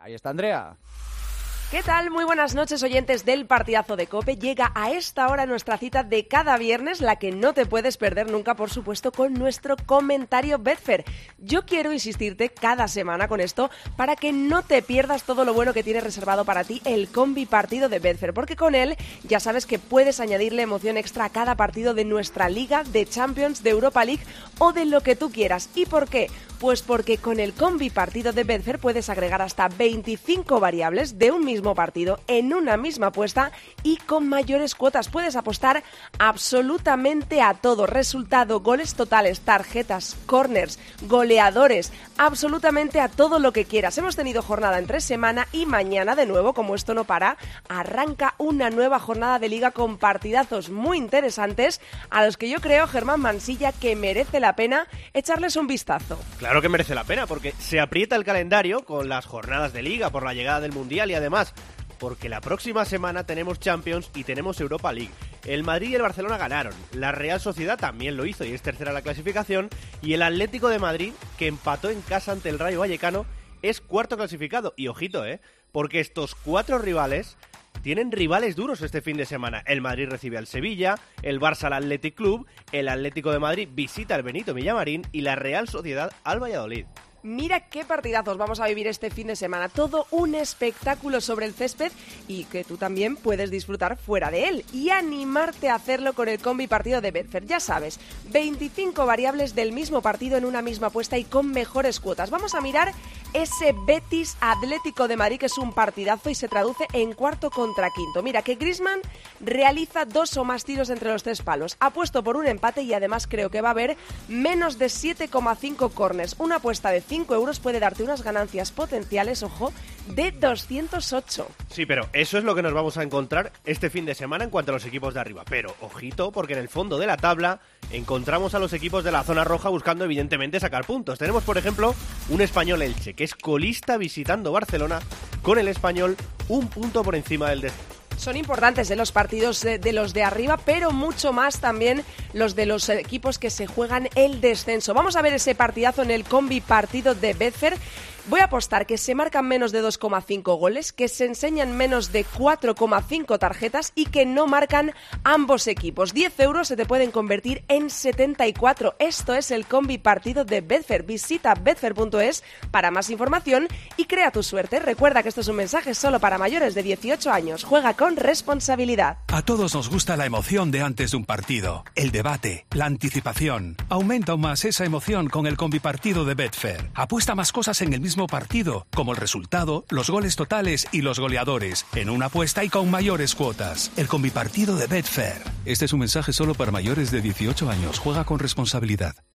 Ahí está Andrea. ¿Qué tal? Muy buenas noches, oyentes del Partidazo de COPE. Llega a esta hora nuestra cita de cada viernes, la que no te puedes perder nunca, por supuesto, con nuestro comentario Betfair. Yo quiero insistirte cada semana con esto para que no te pierdas todo lo bueno que tiene reservado para ti el combi partido de Betfair, porque con él ya sabes que puedes añadirle emoción extra a cada partido de nuestra Liga, de Champions, de Europa League o de lo que tú quieras. ¿Y por qué? Pues porque con el combi partido de Betfair puedes agregar hasta 25 variables de un mismo partido en una misma apuesta y con mayores cuotas. Puedes apostar absolutamente a todo: resultado, goles totales, tarjetas, corners, goleadores, absolutamente a todo lo que quieras. Hemos tenido jornada entre semana y mañana, de nuevo, como esto no para, arranca una nueva jornada de Liga con partidazos muy interesantes a los que yo creo, Germán Mansilla, que merece la pena echarles un vistazo. Claro que merece la pena, porque se aprieta el calendario con las jornadas de Liga por la llegada del Mundial y además porque la próxima semana tenemos Champions y tenemos Europa League. El Madrid y el Barcelona ganaron, la Real Sociedad también lo hizo y es tercera en la clasificación, y el Atlético de Madrid, que empató en casa ante el Rayo Vallecano, es cuarto clasificado. Y ojito, porque estos 4 rivales tienen rivales duros este fin de semana. El Madrid recibe al Sevilla, el Barça al Athletic Club, el Atlético de Madrid visita al Benito Villamarín y la Real Sociedad al Valladolid. Mira qué partidazos vamos a vivir este fin de semana. Todo un espectáculo sobre el césped y que tú también puedes disfrutar fuera de él y animarte a hacerlo con el combi partido de Betfair. Ya sabes, 25 variables del mismo partido en una misma apuesta y con mejores cuotas. Vamos a mirar ese Betis Atlético de Madrid, que es un partidazo y se traduce en cuarto contra quinto. Mira que Griezmann realiza 2 o más tiros entre los 3 palos. Apuesto por un empate y además creo que va a haber menos de 7,5 corners. Una apuesta de 5 euros puede darte unas ganancias potenciales, ojo, de 208. Sí, pero eso es lo que nos vamos a encontrar este fin de semana en cuanto a los equipos de arriba. Pero, ojito, porque en el fondo de la tabla encontramos a los equipos de la zona roja buscando, evidentemente, sacar puntos. Tenemos, por ejemplo, un Español Elche, que es colista visitando Barcelona, con el Español un punto por encima del descenso. Son importantes los partidos de los de arriba, pero mucho más también los de los equipos que se juegan el descenso. Vamos a ver ese partidazo en el combi partido de Betfair. Voy a apostar que se marcan menos de 2,5 goles, que se enseñan menos de 4,5 tarjetas y que no marcan ambos equipos. 10 euros se te pueden convertir en 74. Esto es el combi partido de Betfair. Visita betfair.es para más información y crea tu suerte. Recuerda que esto es un mensaje solo para mayores de 18 años. Juega con responsabilidad. A todos nos gusta la emoción de antes de un partido, el debate, la anticipación. Aumenta aún más esa emoción con el combi partido de Betfair. Apuesta más cosas en el mismo partido, como el resultado, los goles totales y los goleadores, en una apuesta y con mayores cuotas. El combipartido de Betfair. Este es un mensaje solo para mayores de 18 años. Juega con responsabilidad.